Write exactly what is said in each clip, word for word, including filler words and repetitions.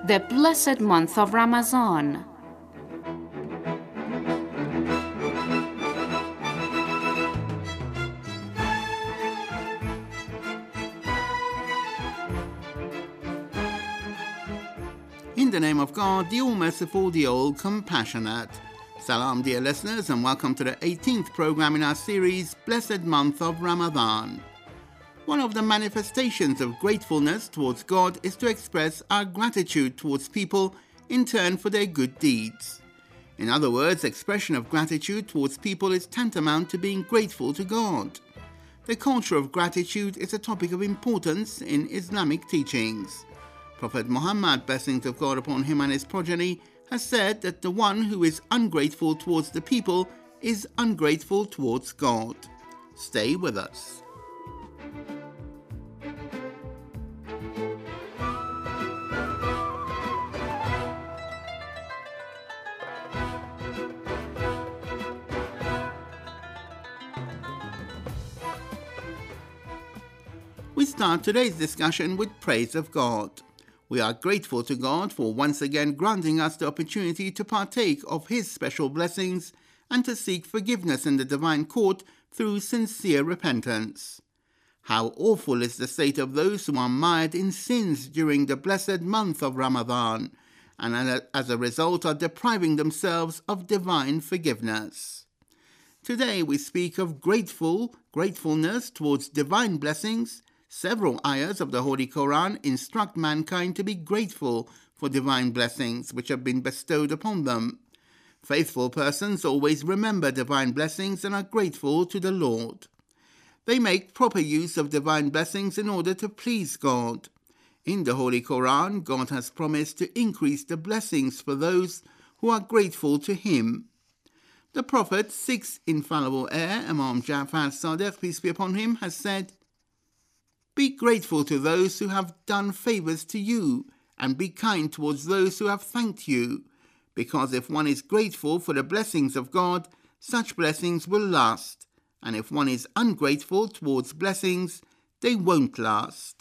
the blessed month of Ramadan. In the name of God, the All-Merciful, the All-Compassionate. Salam, dear listeners, and welcome to the eighteenth program in our series, Blessed Month of Ramadan. One of the manifestations of gratefulness towards God is to express our gratitude towards people in turn for their good deeds. In other words, expression of gratitude towards people is tantamount to being grateful to God. The culture of gratitude is a topic of importance in Islamic teachings. Prophet Muhammad, blessings of God upon him and his progeny, has said that the one who is ungrateful towards the people is ungrateful towards God. Stay with us. We start today's discussion with praise of God. We are grateful to God for once again granting us the opportunity to partake of His special blessings and to seek forgiveness in the divine court through sincere repentance. How awful is the state of those who are mired in sins during the blessed month of Ramadan, and as a result are depriving themselves of divine forgiveness. Today we speak of grateful gratefulness towards divine blessings. Several ayahs of the Holy Quran instruct mankind to be grateful for divine blessings which have been bestowed upon them. Faithful persons always remember divine blessings and are grateful to the Lord. They make proper use of divine blessings in order to please God. In the Holy Quran, God has promised to increase the blessings for those who are grateful to Him. The Prophet's sixth infallible heir, Imam Ja'far Sadiq, peace be upon him, has said, "Be grateful to those who have done favors to you, and be kind towards those who have thanked you, because if one is grateful for the blessings of God, such blessings will last, and if one is ungrateful towards blessings, they won't last."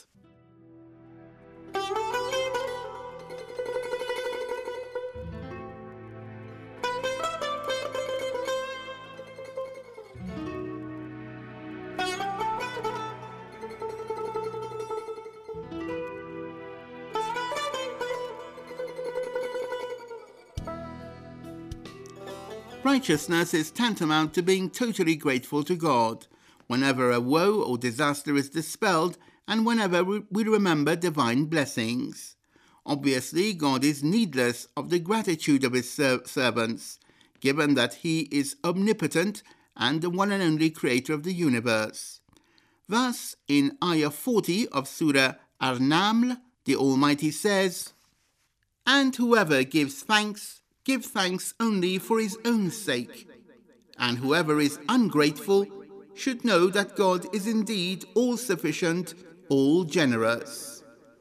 Righteousness is tantamount to being totally grateful to God whenever a woe or disaster is dispelled and whenever we remember divine blessings. Obviously, God is needless of the gratitude of His ser- servants, given that He is omnipotent and the one and only creator of the universe. Thus, in Ayah forty of Surah An-Naml, the Almighty says, "And whoever gives thanks, give thanks only for his own sake. And whoever is ungrateful should know that God is indeed all-sufficient, all-generous."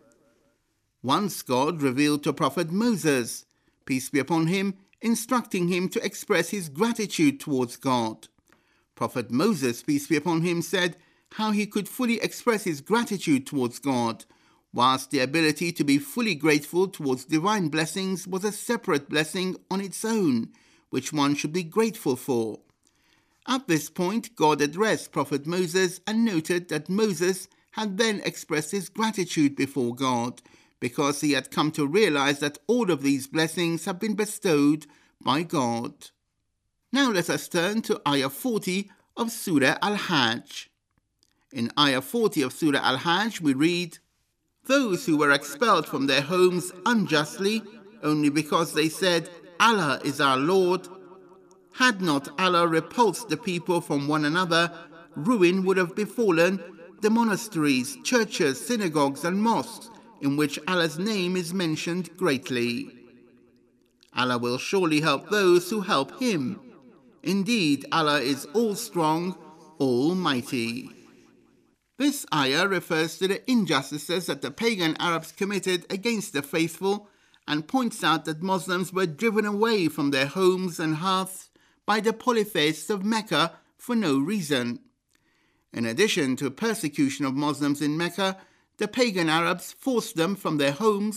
Once God revealed to Prophet Moses, peace be upon him, instructing him to express his gratitude towards God. Prophet Moses, peace be upon him, said how he could fully express his gratitude towards God, whilst the ability to be fully grateful towards divine blessings was a separate blessing on its own, which one should be grateful for. At this point, God addressed Prophet Moses and noted that Moses had then expressed his gratitude before God, because he had come to realize that all of these blessings have been bestowed by God. Now let us turn to Ayah forty of Surah Al-Hajj. In Ayah forty of Surah Al-Hajj we read, "Those who were expelled from their homes unjustly, only because they said, 'Allah is our Lord,' had not Allah repulsed the people from one another, ruin would have befallen the monasteries, churches, synagogues, and mosques in which Allah's name is mentioned greatly. Allah will surely help those who help Him. Indeed, Allah is all-strong, almighty." This ayah refers to the injustices that the pagan Arabs committed against the faithful and points out that Muslims were driven away from their homes and hearths by the polytheists of Mecca for no reason. In addition to persecution of Muslims in Mecca, the pagan Arabs forced them from their homes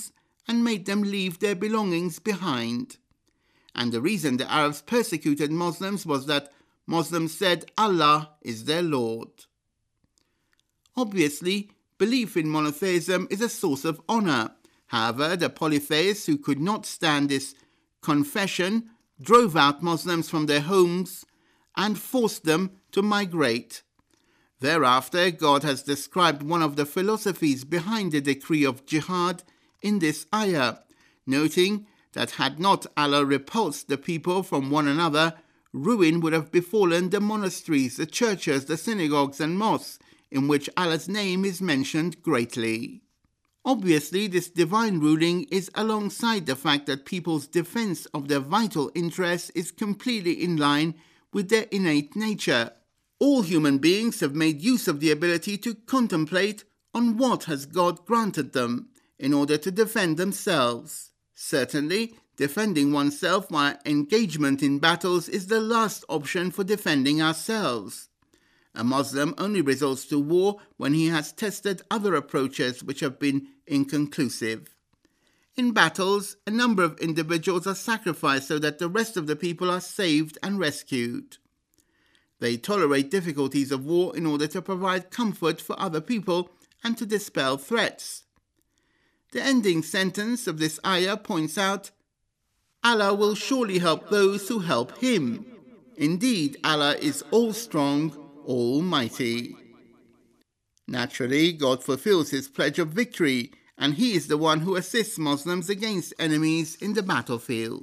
and made them leave their belongings behind. And the reason the Arabs persecuted Muslims was that Muslims said Allah is their Lord. Obviously, belief in monotheism is a source of honor. However, the polytheists who could not stand this confession drove out Muslims from their homes and forced them to migrate. Thereafter, God has described one of the philosophies behind the decree of jihad in this ayah, noting that had not Allah repulsed the people from one another, ruin would have befallen the monasteries, the churches, the synagogues and mosques, in which Allah's name is mentioned greatly. Obviously, this divine ruling is alongside the fact that people's defense of their vital interests is completely in line with their innate nature. All human beings have made use of the ability to contemplate on what has God granted them in order to defend themselves. Certainly, defending oneself via engagement in battles is the last option for defending ourselves. A Muslim only resorts to war when he has tested other approaches which have been inconclusive. In battles, a number of individuals are sacrificed so that the rest of the people are saved and rescued. They tolerate difficulties of war in order to provide comfort for other people and to dispel threats. The ending sentence of this ayah points out, Allah will surely help those who help him. Indeed, Allah is all-strong, almighty. Naturally, God fulfills his pledge of victory, and he is the one who assists Muslims against enemies in the battlefield.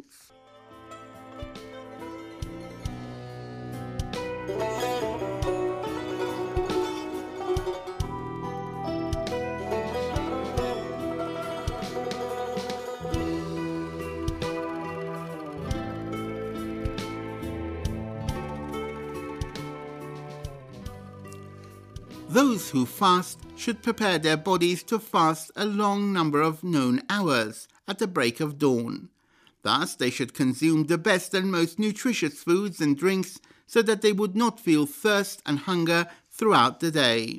Those who fast should prepare their bodies to fast a long number of known hours at the break of dawn. Thus, they should consume the best and most nutritious foods and drinks so that they would not feel thirst and hunger throughout the day.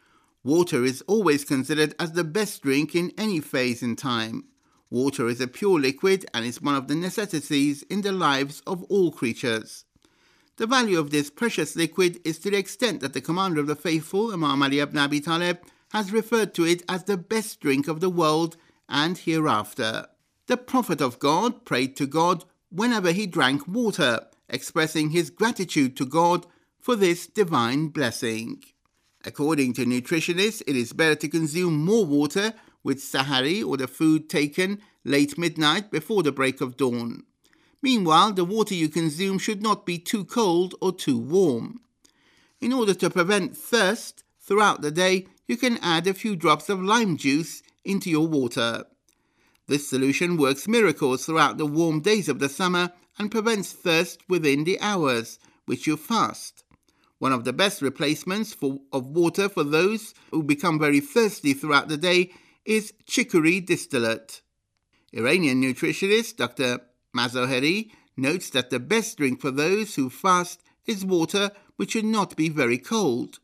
Water is always considered as the best drink in any phase in time. Water is a pure liquid and is one of the necessities in the lives of all creatures. The value of this precious liquid is to the extent that the commander of the faithful, Imam Ali ibn Abi Talib, has referred to it as the best drink of the world and hereafter. The Prophet of God prayed to God whenever he drank water, expressing his gratitude to God for this divine blessing. According to nutritionists, it is better to consume more water with sahari, or the food taken late midnight before the break of dawn. Meanwhile, the water you consume should not be too cold or too warm. In order to prevent thirst throughout the day, you can add a few drops of lime juice into your water. This solution works miracles throughout the warm days of the summer and prevents thirst within the hours which you fast. One of the best replacements for, of water for those who become very thirsty throughout the day is chicory distillate. Iranian nutritionist Doctor Mazoheri notes that the best drink for those who fast is water which should not be very cold.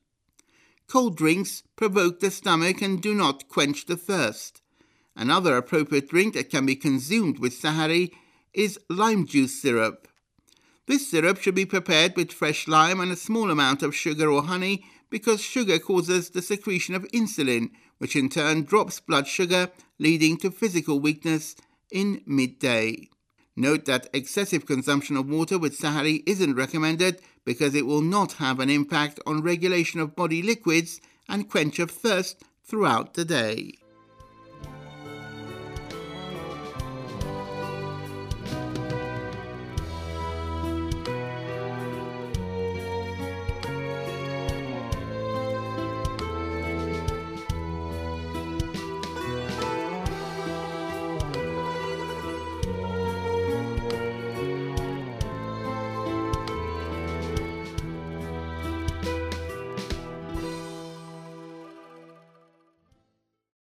Cold drinks provoke the stomach and do not quench the thirst. Another appropriate drink that can be consumed with sahari is lime juice syrup. This syrup should be prepared with fresh lime and a small amount of sugar or honey because sugar causes the secretion of insulin, which in turn drops blood sugar, leading to physical weakness in midday. Note that excessive consumption of water with sahari isn't recommended because it will not have an impact on regulation of body liquids and quench of thirst throughout the day.